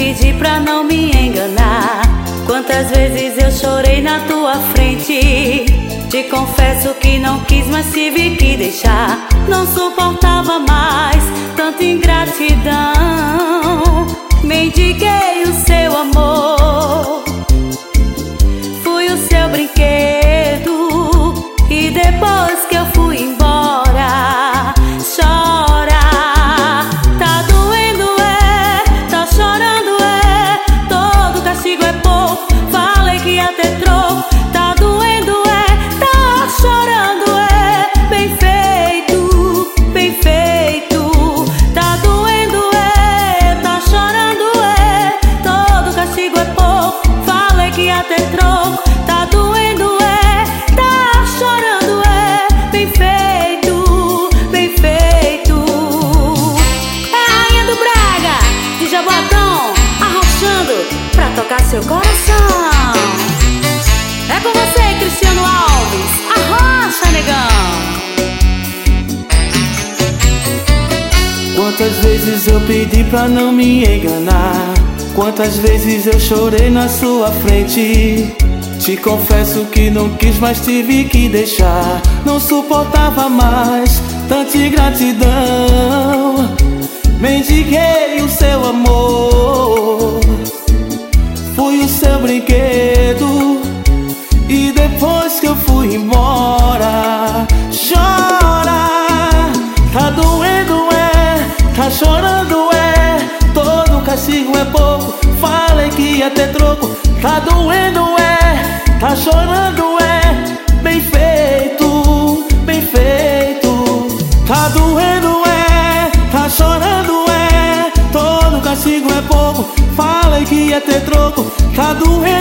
pedi pra não me enganar. Quantas vezes eu chorei na tua frente. Te confesso que não quis, mas tive que deixar. Não suportava mais tanta ingratidão. Mendiguei o seu amor, fui o seu brinquedo. E depois que eu fui embora, chora. Tá doendo, tá chorando, todo castigo é pouco. Falei que ia ter troco. Tá doendo, tá chorando, bem feito, bem feito. Tá doendo, tá chorando, todo castigo é pouco. Falei que ia ter troco. Tá doendo, tá chorando, bem feito, bem feito. É a rainha do Braga, de Jaboatão, arrochando pra tocar seu coração. É com você, Cristiano Alves, arrocha, negão. Quantas vezes eu pedi pra não me enganar. Quantas vezes eu chorei na sua frente. Te confesso que não quis, mas tive que deixar. Não suportava mais tanta ingratidão. Mendiguei o seu amor, fui o seu brinquedo. E depois que eu fui embora, chora. Tá doendo, tá chorando, todo castigo é pouco. Falei que ia ter troco. Tá doendo, tá chorando, bem feito, bem feito. Tá doendo, tá chorando, todo castigo é pouco. Falei que ia ter troco. Tá doendo,